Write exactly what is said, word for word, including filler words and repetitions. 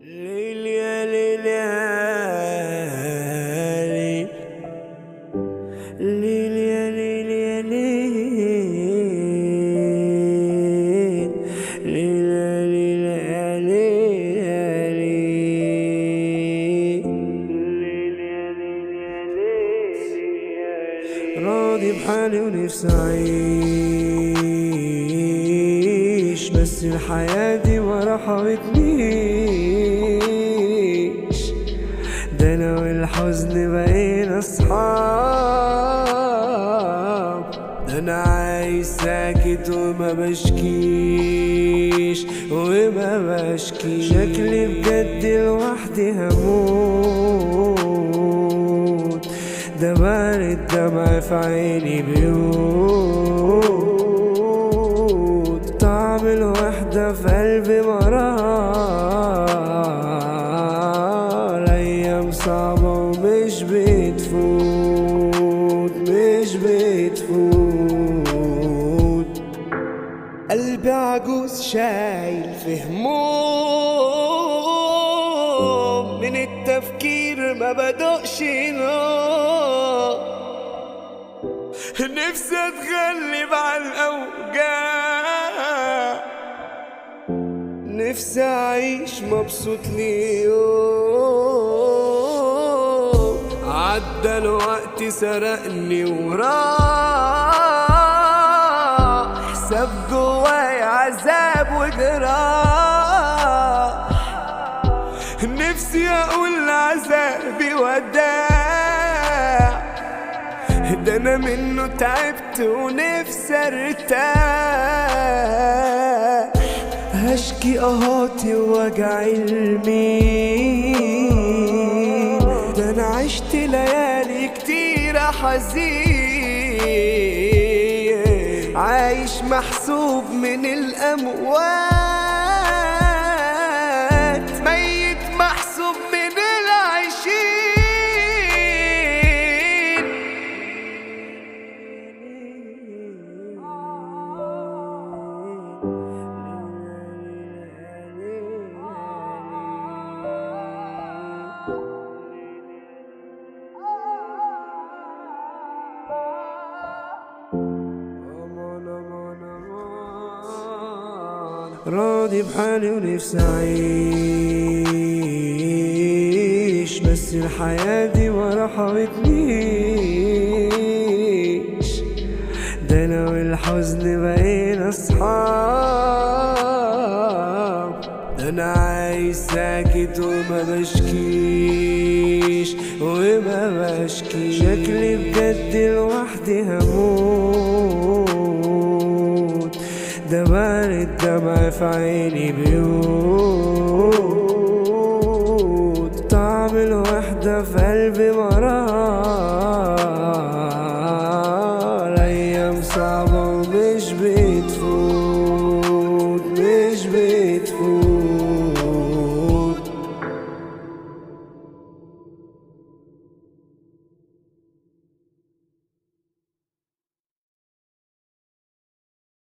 ليل يا ليل يا ليل، ليل يا ليل يا ليل، ليل يا ليل يا ليل، ليل يا ليل يا ليل. راضي بحالي ونفسي أعيش، بس الحياة دي ما رحمتنيش. ده أنا والحزن بقينا أصحاب، ده أنا عايش ساكت وما بشكيش وما بشكيش. شكلي بجد لوحدي هموت، ده بارد الدمع في عيني بيوت. طعم الوحدة في قلبي مرار، أيام صعبة ومش بتفوت، مش بتفوت. قلبي عجوز شايل في هموم، من التفكير ما بدقش نوم. نفسي اتغلب على الاوجاع، نفسي اعيش مبسوط ليوم. عدى الوقت سرقني وراح، ساب جواي عذاب وجراح. نفسي اقول عذابي وداع، ده انا منه تعبت ونفسي ارتاح. هشكي قهاتي ووجعي لمين، ده انا عشت ليالي كتيرة حزين. عايش محسوب من الاموات، ميت محسوب من العايشين. راضي بحالي ونفسي أعيش، بس الحياة دي ما رحمتنيش. ده أنا والحزن بقينا أصحاب، ده أنا عايش ساكت وما بشكيش وما بشكيش. شكلي بجد لوحدي هموت، ده بارد الدمع في عيني بيوت. طعم الوحدة في قلبي